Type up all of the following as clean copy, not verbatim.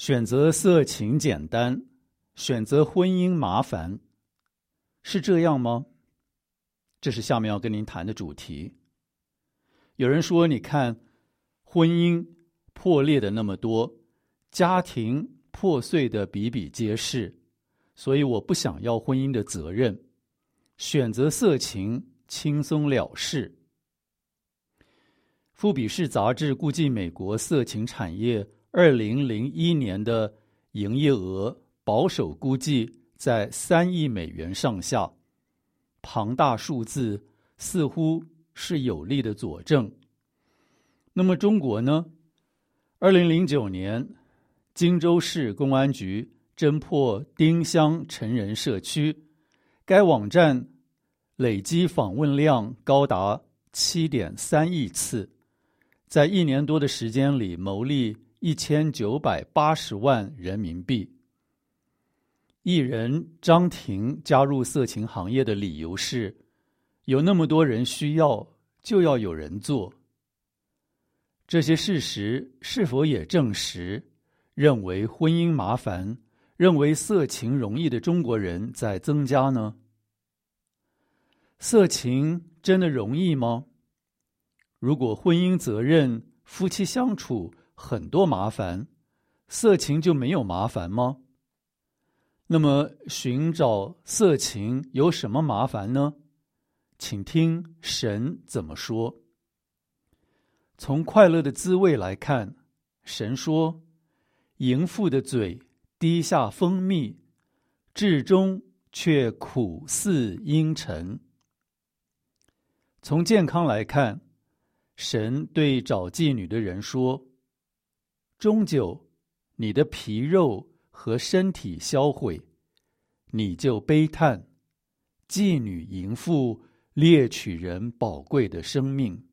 选择色情简单，选择婚姻麻烦，是这样吗？这是下面要跟您谈的主题。有人说，你看，婚姻破裂的那么多，家庭破碎的比比皆是，所以我不想要婚姻的责任，选择色情轻松了事。富比士杂志估计美国色情产业2001年的营业额保守估计在3亿美元上下，庞大数字似乎是有力的佐证。那么中国呢？2009年，荆州市公安局侦破丁香成人社区，该网站累计访问量高达 7.3 亿次，在1年多的时间里牟利1980万人民币。艺人张庭加入色情行业的理由是，有那么多人需要，就要有人做。这些事实是否也证实，认为婚姻麻烦、认为色情容易的中国人在增加呢？色情真的容易吗？如果婚姻责任、夫妻相处很多麻烦，色情就没有麻烦吗？那么寻找色情有什么麻烦呢？请听神怎么说。从快乐的滋味来看，神说，淫妇的嘴滴下蜂蜜，至终却苦似阴沉。从健康来看，神对找妓女的人说，终究你的皮肉和身体销毁，你就悲叹，妓女淫妇猎取人宝贵的生命。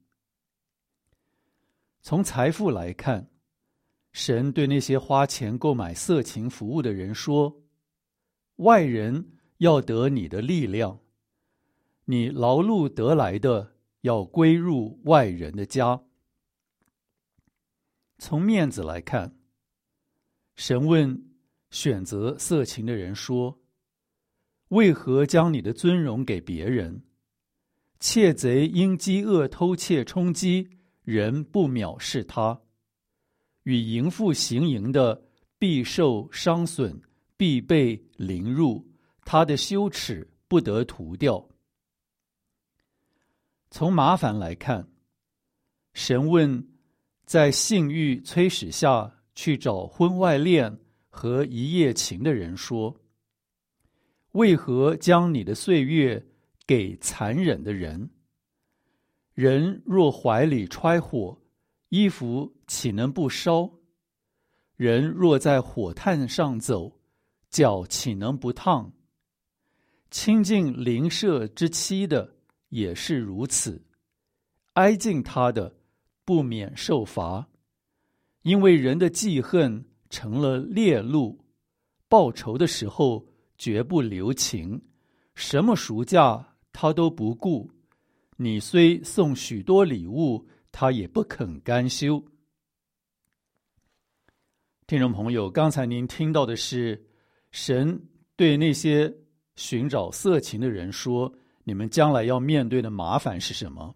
从财富来看，神对那些花钱购买色情服务的人说，外人要得你的力量，你劳碌得来的要归入外人的家。从面子来看，神问选择色情的人说，为何将你的尊荣给别人？窃贼因饥饿偷窃充饥，人不藐视他。与淫妇行淫的必受伤损，必被凌辱，他的羞耻不得涂掉。从麻烦来看，神问在性欲催使下去找婚外恋和一夜情的人说，为何将你的岁月给残忍的人？人若怀里揣火，衣服岂能不烧？人若在火炭上走，脚岂能不烫？亲近邻舍之妻的也是如此，挨近他的不免受罚。因为人的记恨成了烈怒，报仇的时候绝不留情，什么赎价他都不顾，你虽送许多礼物，他也不肯甘休。听众朋友，刚才您听到的是神对那些寻找色情的人说，你们将来要面对的麻烦是什么？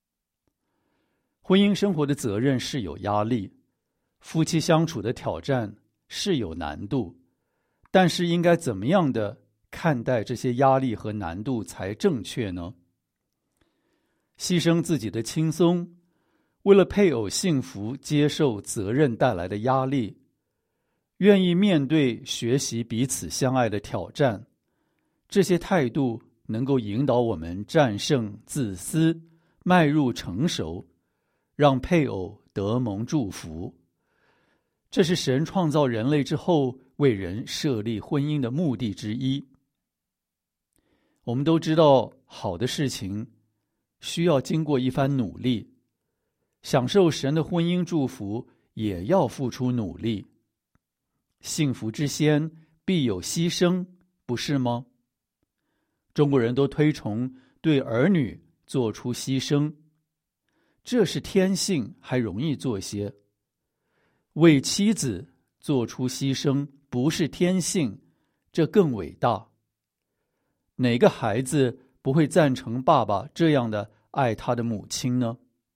婚姻生活的责任是有压力，夫妻相处的挑战是有难度，但是应该怎么样的看待这些压力和难度才正确呢？牺牲自己的轻松，为了配偶幸福接受责任带来的压力，愿意面对学习彼此相爱的挑战，这些态度能够引导我们战胜自私，迈入成熟，让配偶得蒙祝福。这是神创造人类之后为人设立婚姻的目的之一。我们都知道，好的事情需要经过一番努力，享受神的婚姻祝福也要付出努力。幸福之先必有牺牲，不是吗？中国人都推崇对儿女做出牺牲，这是天性，还容易做些。为妻子做出牺牲不是天性，这更伟大。哪个孩子不会赞成爸爸这样的爱他的母亲呢？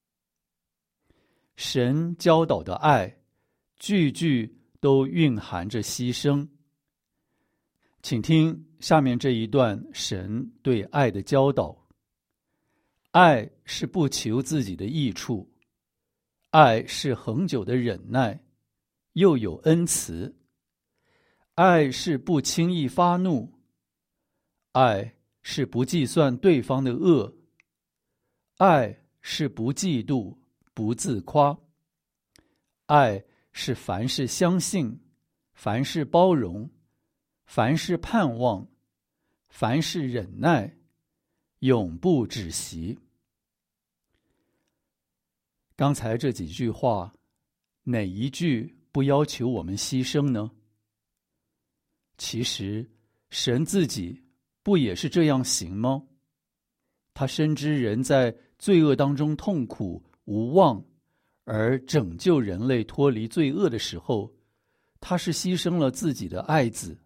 神教导的爱，句句都蕴含着牺牲。请听下面这一段神对爱的教导。爱是不求自己的益处，爱是恒久的忍耐，又有恩慈。爱是不轻易发怒，爱是不计算对方的恶，爱是不嫉妒，不自夸，爱是凡事相信，凡事包容，凡事盼望，凡事忍耐，永不止息。刚才这几句话，哪一句不要求我们牺牲呢？其实，神自己不也是这样行吗？他深知人在罪恶当中痛苦无望，而拯救人类脱离罪恶的时候，他是牺牲了自己的爱子。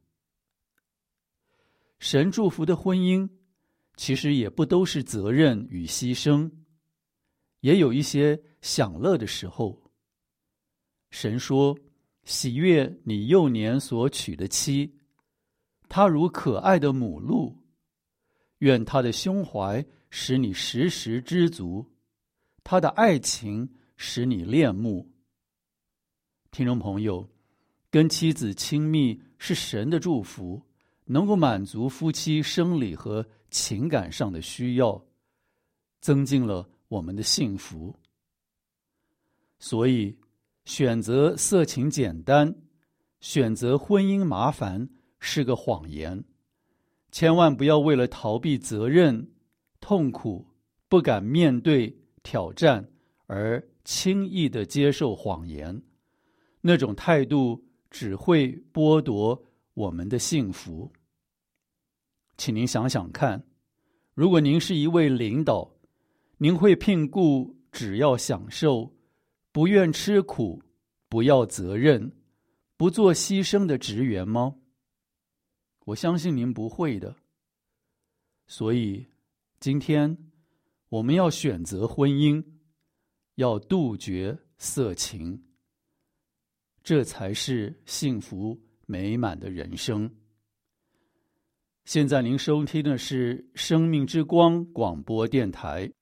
神祝福的婚姻，其实也不都是责任与牺牲，也有一些享乐的时候。神说，喜悦你幼年所娶的妻，她如可爱的母鹿，愿她的胸怀使你时时知足，她的爱情使你恋慕。听众朋友，跟妻子亲密是神的祝福，能够满足夫妻生理和情感上的需要，增进了我们的幸福。所以选择色情简单，选择婚姻麻烦是个谎言。千万不要为了逃避责任、痛苦、不敢面对挑战而轻易地接受谎言，那种态度只会剥夺我们的幸福。请您想想看，如果您是一位领导，您会聘雇只要享受、不愿吃苦、不要责任、不做牺牲的职员吗？我相信您不会的。所以，今天我们要选择婚姻，要杜绝色情，这才是幸福美满的人生。现在您收听的是生命之光广播电台，